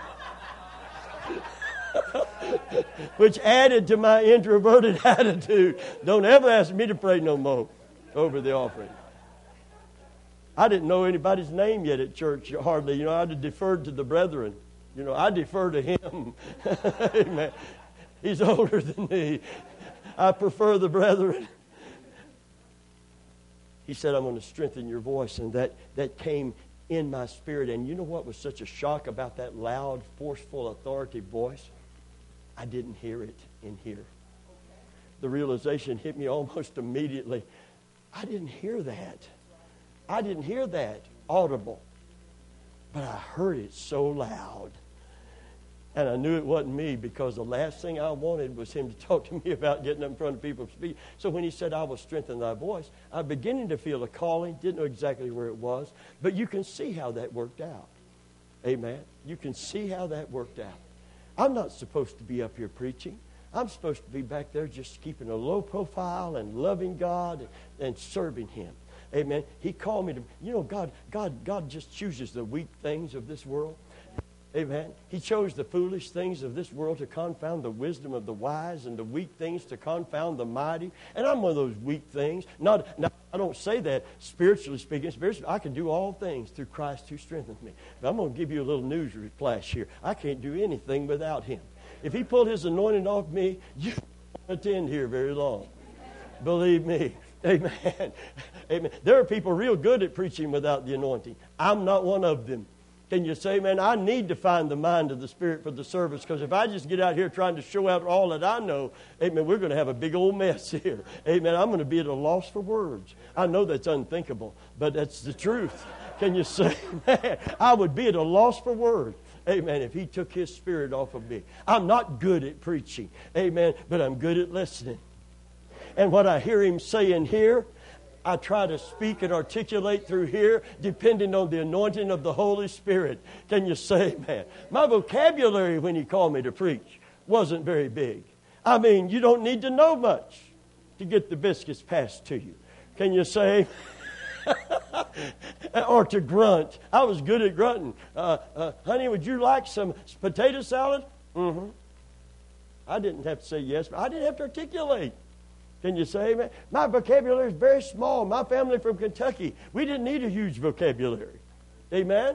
Which added to my introverted attitude. Don't ever ask me to pray no more over the offering. I didn't know anybody's name yet at church, hardly. You know, I'd have deferred to the brethren. You know, I defer to him. Amen. He's older than me. I prefer the brethren. He said, I'm going to strengthen your voice. And that, that came in my spirit. And you know what was such a shock about that loud, forceful, authoritative voice? I didn't hear it in here. The realization hit me almost immediately. I didn't hear that. I didn't hear that audible. But I heard it so loud. And I knew it wasn't me, because the last thing I wanted was him to talk to me about getting up in front of people to speak. So when he said, I will strengthen thy voice, I'm beginning to feel a calling. Didn't know exactly where it was. But you can see how that worked out. Amen. You can see how that worked out. I'm not supposed to be up here preaching. I'm supposed to be back there just keeping a low profile and loving God and serving him. Amen. He called me to, you know, God, God, God just chooses the weak things of this world. Amen. He chose the foolish things of this world to confound the wisdom of the wise, and the weak things to confound the mighty. And I'm one of those weak things. Not, not I don't say that spiritually speaking. Spiritually, I can do all things through Christ who strengthens me. But I'm going to give you a little news flash here. I can't do anything without him. If he pulled his anointing off me, you won't attend here very long. Believe me. Amen. Amen. There are people real good at preaching without the anointing. I'm not one of them. Can you say, man, I need to find the mind of the Spirit for the service, because if I just get out here trying to show out all that I know, amen, we're going to have a big old mess here. Amen. I'm going to be at a loss for words. I know that's unthinkable, but that's the truth. Can you say, man, I would be at a loss for words. Amen. If he took his Spirit off of me. I'm not good at preaching. Amen. But I'm good at listening. And what I hear him saying here, I try to speak and articulate through here, depending on the anointing of the Holy Spirit. Can you say, man? My vocabulary when he called me to preach wasn't very big. I mean, you don't need to know much to get the biscuits passed to you. Can you say? Or to grunt. I was good at grunting. Uh, uh, honey, would you like some potato salad? Mm-hmm. I didn't have to say yes, but I didn't have to articulate. Can you say amen? My vocabulary is very small. My family from Kentucky, we didn't need a huge vocabulary. Amen?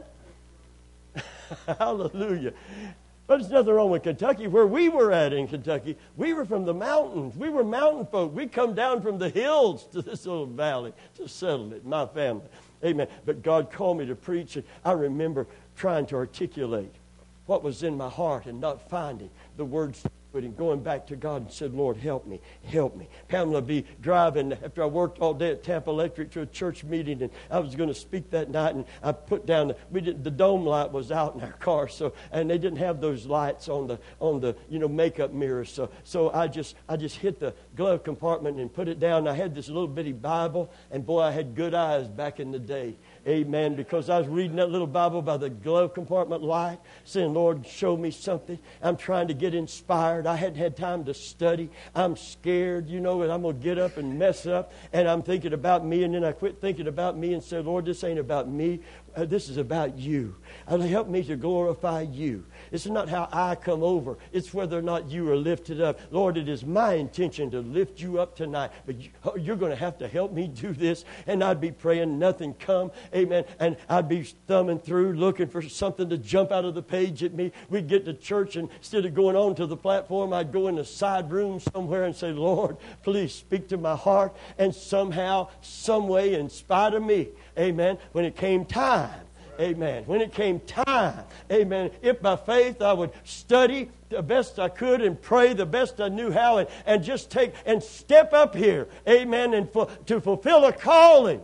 Hallelujah. But there's nothing wrong with Kentucky. Where we were at in Kentucky, we were from the mountains. We were mountain folk. We come down from the hills to this little valley to settle it, my family. Amen. But God called me to preach, and I remember trying to articulate what was in my heart and not finding the words and going back to God and said, Lord, help me, help me. Pamela be driving after I worked all day at Tampa Electric to a church meeting, and I was going to speak that night, and I put down the, we did, the dome light was out in our car, so and they didn't have those lights on the on the you know makeup mirrors, so so I just I just hit the glove compartment and put it down. I had this little bitty Bible, and boy, I had good eyes back in the day. Amen. Because I was reading that little Bible by the glove compartment light, saying, Lord, show me something. I'm trying to get inspired. I hadn't had time to study. I'm scared, you know, and I'm going to get up and mess up. And I'm thinking about me. And then I quit thinking about me and said, Lord, this ain't about me. Uh, this is about you. Uh, help me to glorify you. It's not how I come over. It's whether or not you are lifted up. Lord, it is my intention to lift you up tonight. But you, you're going to have to help me do this. And I'd be praying nothing come. Amen. And I'd be thumbing through looking for something to jump out of the page at me. We'd get to church, and instead of going on to the platform, I'd go in a side room somewhere and say, Lord, please speak to my heart. And somehow, some way, in spite of me, amen, when it came time, amen, when it came time, amen, if by faith I would study the best I could and pray the best I knew how, and, and just take and step up here, amen, and for, to fulfill a calling,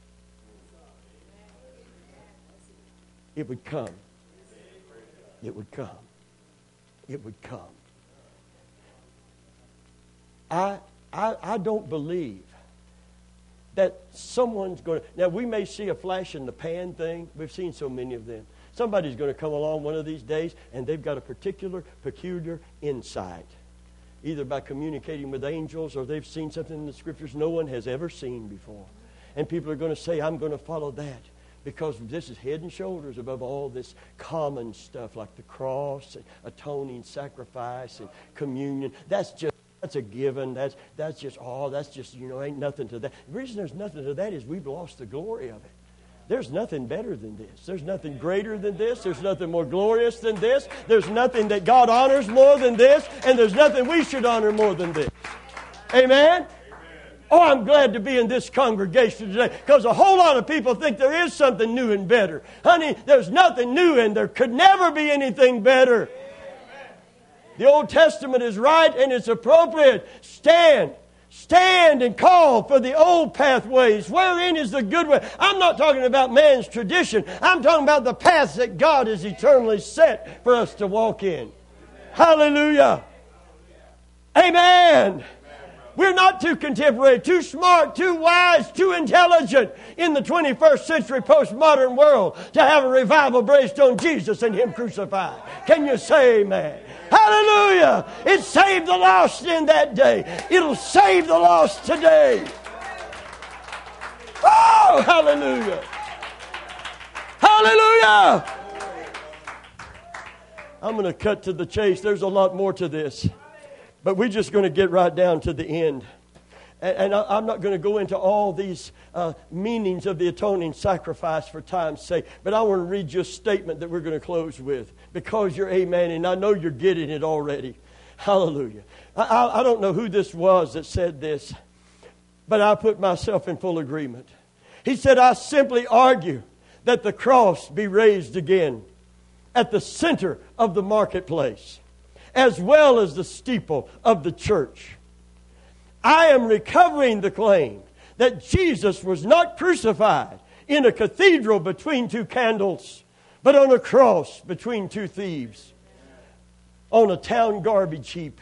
it would come. It would come. It would come. I, I, I don't believe that someone's going to... Now, we may see a flash in the pan thing. We've seen so many of them. Somebody's going to come along one of these days, and they've got a particular, peculiar insight, either by communicating with angels or they've seen something in the Scriptures no one has ever seen before. And people are going to say, I'm going to follow that, because this is head and shoulders above all this common stuff like the cross, and atoning sacrifice, and communion. That's just that's a given. That's that's just all. Oh, that's just, you know, ain't nothing to that. The reason there's nothing to that is we've lost the glory of it. There's nothing better than this. There's nothing greater than this. There's nothing more glorious than this. There's nothing that God honors more than this. And there's nothing we should honor more than this. Amen? Oh, I'm glad to be in this congregation today, because a whole lot of people think there is something new and better. Honey, there's nothing new, and there could never be anything better. The Old Testament is right and it's appropriate. Stand. Stand and call for the old pathways. Wherein is the good way? I'm not talking about man's tradition. I'm talking about the paths that God has eternally set for us to walk in. Hallelujah. Amen. We're not too contemporary, too smart, too wise, too intelligent in the twenty-first century postmodern world to have a revival based on Jesus and Him crucified. Can you say amen? Hallelujah! It saved the lost in that day. It'll save the lost today. Oh, hallelujah! Hallelujah! I'm going to cut to the chase. There's a lot more to this. But we're just going to get right down to the end. And, and I, I'm not going to go into all these uh, meanings of the atoning sacrifice for time's sake. But I want to read you a statement that we're going to close with, because you're amen, and I know you're getting it already. Hallelujah. I, I, I don't know who this was that said this, but I put myself in full agreement. He said, I simply argue that the cross be raised again at the center of the marketplace, as well as the steeple of the church. I am recovering the claim that Jesus was not crucified in a cathedral between two candles, but on a cross between two thieves, on a town garbage heap,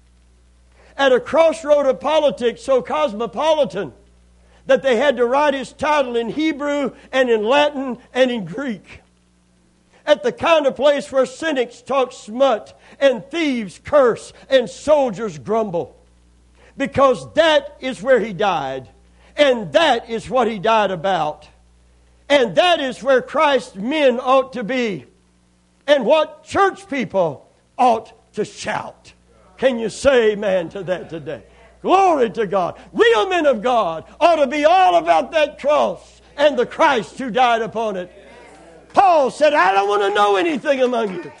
at a crossroad of politics so cosmopolitan that they had to write His title in Hebrew and in Latin and in Greek. At the kind of place where cynics talk smut and thieves curse and soldiers grumble. Because that is where He died. And that is what He died about. And that is where Christ's men ought to be. And what church people ought to shout. Can you say amen to that today? Glory to God. Real men of God ought to be all about that cross and the Christ who died upon it. Paul said, I don't want to know anything among you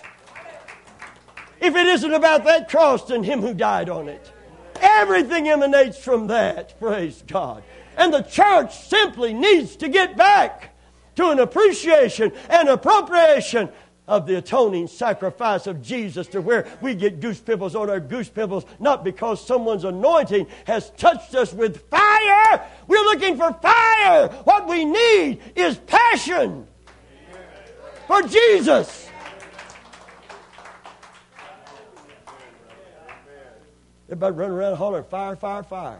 if it isn't about that cross and Him who died on it. Everything emanates from that. Praise God. And the church simply needs to get back to an appreciation and appropriation of the atoning sacrifice of Jesus, to where we get goose pimples on our goose pimples, not because someone's anointing has touched us with fire. We're looking for fire. What we need is passion for Jesus. Everybody running around hollering, fire, fire, fire.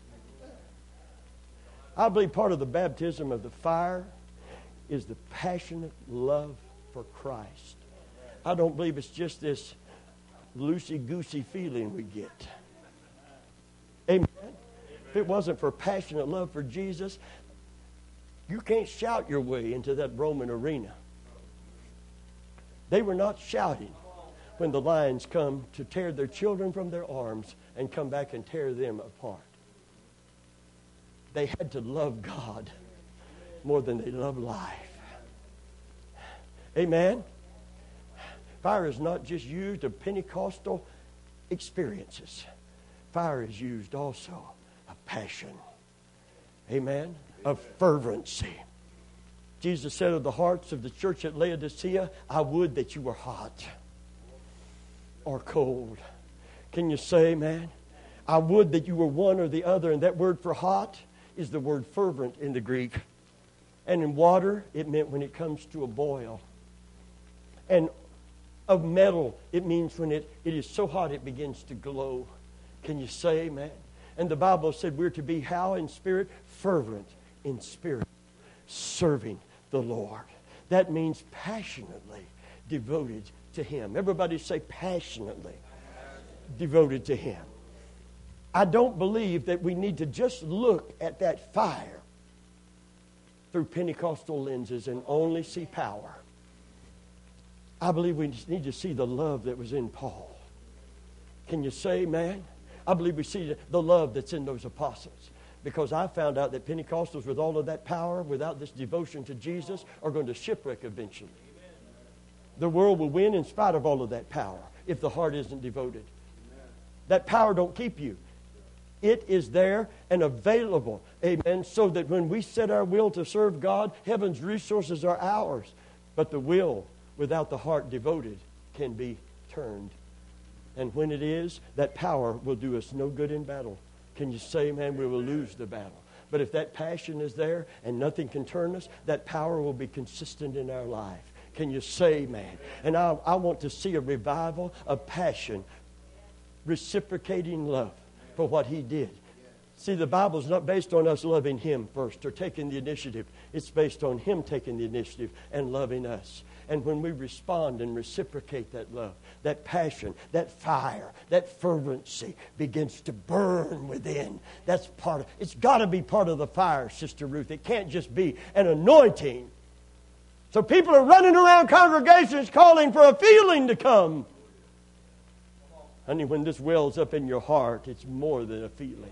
I believe part of the baptism of the fire is the passionate love for Christ. I don't believe it's just this loosey-goosey feeling we get. Amen? If it wasn't for passionate love for Jesus, you can't shout your way into that Roman arena. They were not shouting when the lions come to tear their children from their arms and come back and tear them apart. They had to love God more than they loved life. Amen? Fire is not just used of Pentecostal experiences. Fire is used also of passion. Amen? Of fervency. Jesus said of the hearts of the church at Laodicea, I would that you were hot or cold. Can you say amen? I would that you were one or the other. And that word for hot is the word fervent in the Greek. And in water, it meant when it comes to a boil. And of metal, it means when it, it is so hot it begins to glow. Can you say amen? And the Bible said we're to be how in spirit? Fervent in spirit, serving the Lord. That means passionately devoted to Him. Everybody say passionately devoted to Him. I don't believe that we need to just look at that fire through Pentecostal lenses and only see power. I believe we just need to see the love that was in Paul. Can you say amen? I believe we see the love that's in those apostles. Because I found out that Pentecostals with all of that power, without this devotion to Jesus, are going to shipwreck eventually. The world will win in spite of all of that power if the heart isn't devoted. That power don't keep you. It is there and available. Amen. So that when we set our will to serve God, heaven's resources are ours. But the will without the heart devoted can be turned. And when it is, that power will do us no good in battle. Can you say, man, we will lose the battle. But if that passion is there and nothing can turn us, that power will be consistent in our life. Can you say, man? And I, I want to see a revival of passion, reciprocating love for what He did. See, the Bible's not based on us loving Him first or taking the initiative. It's based on Him taking the initiative and loving us. And when we respond and reciprocate that love, that passion, that fire, that fervency begins to burn within. That's part of, it's got to be part of the fire, Sister Ruth. It can't just be an anointing. So people are running around congregations calling for a feeling to come. Honey, when this wells up in your heart, it's more than a feeling.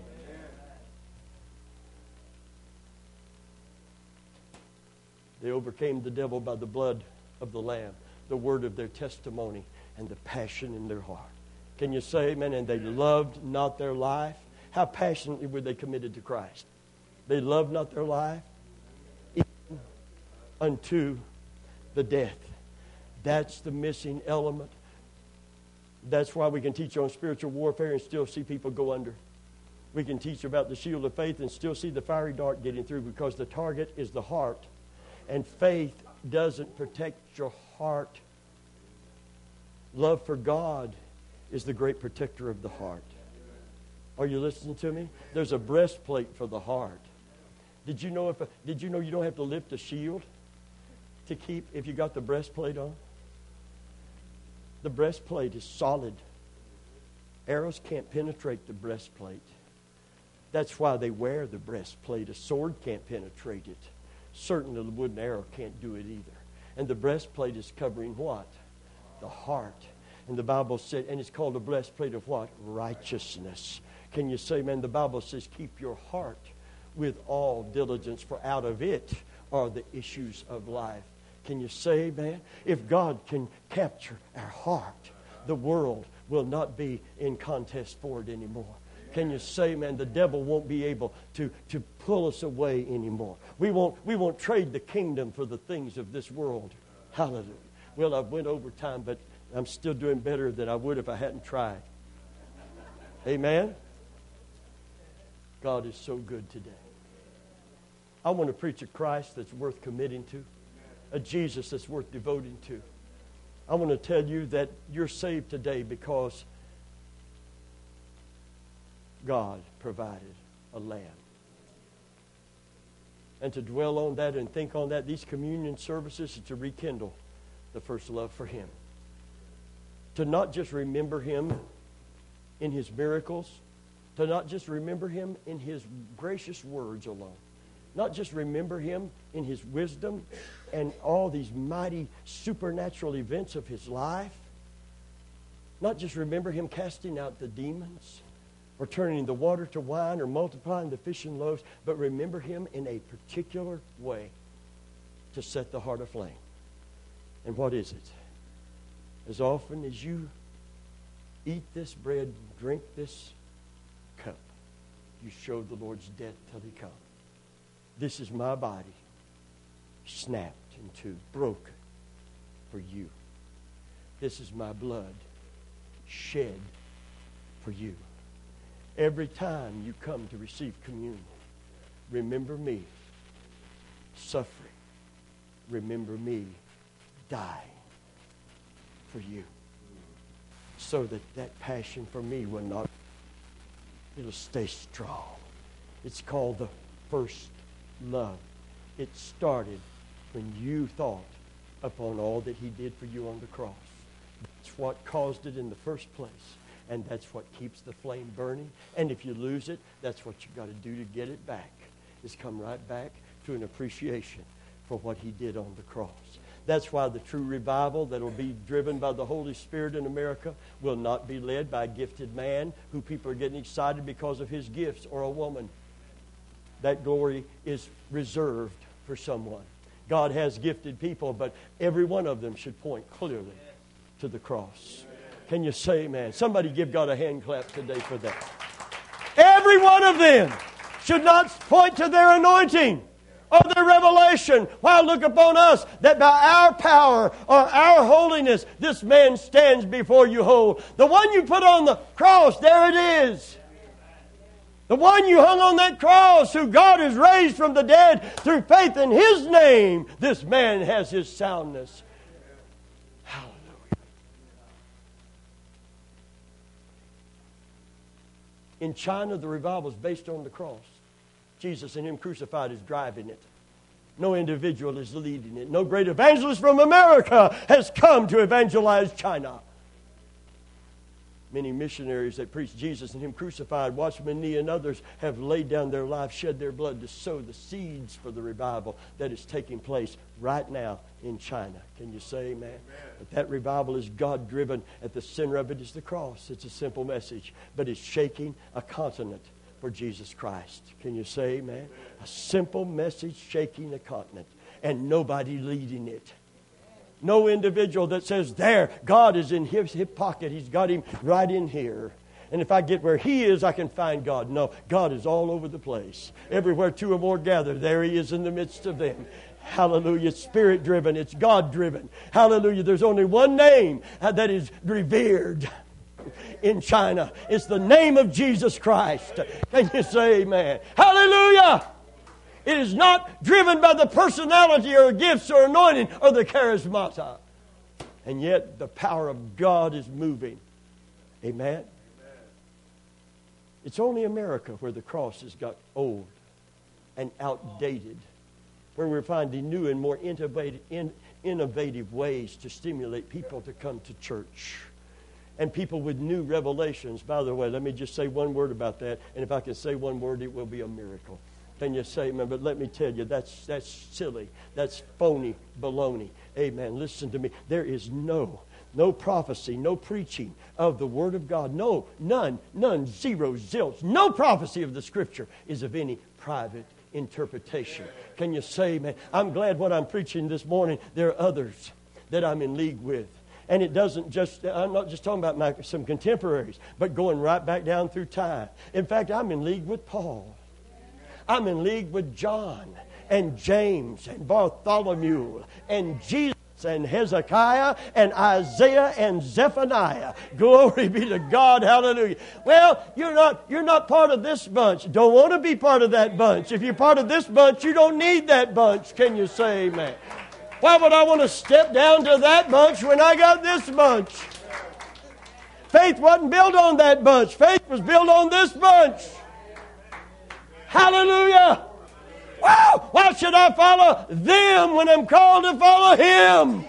They overcame the devil by the blood of the Lamb, the word of their testimony, and the passion in their heart. Can you say amen? And they loved not their life. How passionately were they committed to Christ? They loved not their life even unto the death. That's the missing element. That's why we can teach on spiritual warfare and still see people go under. We can teach about the shield of faith and still see the fiery dart getting through, because the target is the heart. And faith doesn't protect your heart. Love for God is the great protector of the heart. Are you listening to me? There's a breastplate for the heart. Did you know if a, did you know you don't have to lift a shield to keep if you got the breastplate on? The breastplate is solid. Arrows can't penetrate the breastplate. That's why they wear the breastplate. A sword can't penetrate it. Certainly the wooden arrow can't do it either. And the breastplate is covering what? The heart. And the Bible said, and it's called a breastplate of what? Righteousness. Can you say, man, the Bible says, keep your heart with all diligence, for out of it are the issues of life. Can you say, man? If God can capture our heart, the world will not be in contest for it anymore. Can you say, man, the devil won't be able to, to pull us away anymore. We won't, we won't trade the kingdom for the things of this world. Hallelujah. Well, I've went over time, but I'm still doing better than I would if I hadn't tried. Amen? God is so good today. I want to preach a Christ that's worth committing to, a Jesus that's worth devoting to. I want to tell you that you're saved today because God provided a lamb. And to dwell on that and think on that, these communion services is to rekindle the first love for Him. To not just remember Him in His miracles, to not just remember Him in His gracious words alone, not just remember Him in His wisdom and all these mighty supernatural events of His life, not just remember Him casting out the demons, or turning the water to wine, or multiplying the fish and loaves, but remember Him in a particular way to set the heart aflame. And what is it? As often as you eat this bread, drink this cup, you show the Lord's death till He come. This is my body, snapped in two, broken for you. This is my blood, shed for you. Every time you come to receive communion, remember me suffering. Remember me dying for you. So that that passion for me will not. It'll stay strong. It's called the first love. It started when you thought upon all that he did for you on the cross. That's what caused it in the first place. And that's what keeps the flame burning. And if you lose it, that's what you've got to do to get it back, is come right back to an appreciation for what he did on the cross. That's why the true revival that will be driven by the Holy Spirit in America will not be led by a gifted man who people are getting excited because of his gifts, or a woman. That glory is reserved for someone. God has gifted people, but every one of them should point clearly to the cross. Can you say amen? Somebody give God a hand clap today for that. Every one of them should not point to their anointing or their revelation. Why look upon us, that by our power or our holiness this man stands before you whole. The one you put on the cross, there it is. The one you hung on that cross, who God has raised from the dead through faith in his name, this man has his soundness. Hallelujah. In China, the revival is based on the cross. Jesus and him crucified is driving it. No individual is leading it. No great evangelist from America has come to evangelize China. Many missionaries that preach Jesus and him crucified, Watchman Nee and others, have laid down their lives, shed their blood to sow the seeds for the revival that is taking place right now in China. Can you say amen? Amen. But that revival is God-driven. At the center of it is the cross. It's a simple message, but it's shaking a continent for Jesus Christ. Can you say amen? Amen. A simple message shaking a continent, and nobody leading it. No individual that says, there, God is in his hip pocket. He's got him right in here. And if I get where he is, I can find God. No, God is all over the place. Everywhere two or more gather, there he is in the midst of them. Hallelujah. It's Spirit-driven. It's God-driven. Hallelujah. There's only one name that is revered in China. It's the name of Jesus Christ. Can you say amen? Hallelujah. It is not driven by the personality or gifts or anointing or the charismata. And yet the power of God is moving. Amen? Amen. It's only America where the cross has got old and outdated, where we're finding new and more innovative, in, innovative ways to stimulate people to come to church. And people with new revelations. By the way, let me just say one word about that. And if I can say one word, it will be a miracle. Can you say amen? But let me tell you, that's that's silly. That's phony baloney. Amen. Listen to me. There is no, no prophecy, no preaching of the Word of God. No, none, none, zero, zilch. No prophecy of the Scripture is of any private interpretation. Can you say amen? I'm glad what I'm preaching this morning, there are others that I'm in league with. And it doesn't just, I'm not just talking about my, some contemporaries, but going right back down through time. In fact, I'm in league with Paul. I'm in league with John and James and Bartholomew and Jesus and Hezekiah and Isaiah and Zephaniah. Glory be to God. Hallelujah. Well, you're not, you're not part of this bunch. Don't want to be part of that bunch. If you're part of this bunch, you don't need that bunch. Can you say amen? Why would I want to step down to that bunch when I got this bunch? Faith wasn't built on that bunch. Faith was built on this bunch. Hallelujah. Wow. Why should I follow them when I'm called to follow Him?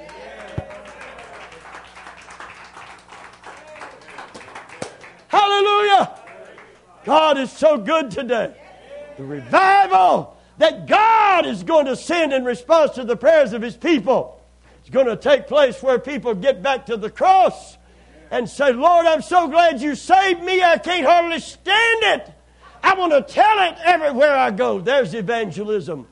Hallelujah. God is so good today. The revival that God is going to send in response to the prayers of His people is going to take place where people get back to the cross and say, Lord, I'm so glad you saved me. I can't hardly stand it. I want to tell it everywhere I go. There's evangelism.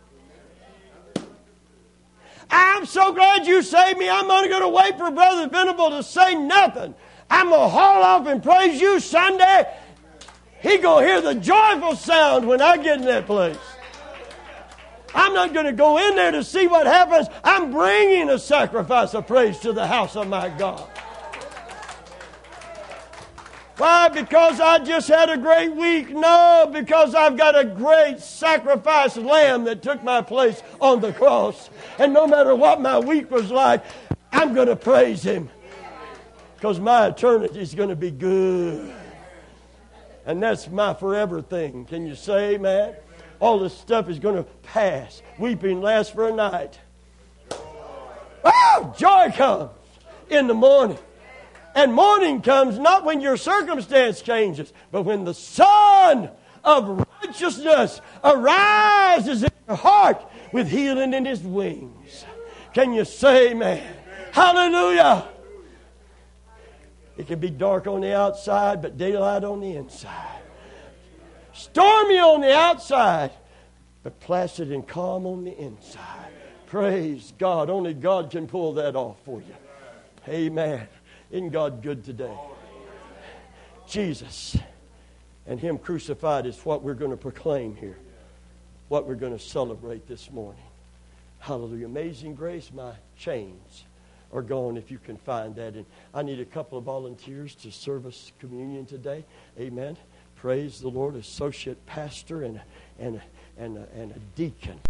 I'm so glad you saved me. I'm not going to wait for Brother Venable to say nothing. I'm going to haul off and praise you Sunday. He going to hear the joyful sound when I get in that place. I'm not going to go in there to see what happens. I'm bringing a sacrifice of praise to the house of my God. Why? Because I just had a great week? No, because I've got a great sacrifice lamb that took my place on the cross. And no matter what my week was like, I'm going to praise Him. Because my eternity is going to be good. And that's my forever thing. Can you say amen? All this stuff is going to pass. Weeping lasts for a night. Oh, joy comes in the morning. And morning comes not when your circumstance changes, but when the Son of righteousness arises in your heart with healing in His wings. Can you say amen? Hallelujah. It can be dark on the outside, but daylight on the inside. Stormy on the outside, but placid and calm on the inside. Praise God. Only God can pull that off for you. Amen. Isn't God good today? Jesus and Him crucified is what we're going to proclaim here. What we're going to celebrate this morning. Hallelujah. Amazing grace, my chains are gone, if you can find that. And I need a couple of volunteers to serve us communion today. Amen. Praise the Lord. Associate pastor and, and, and, and a deacon.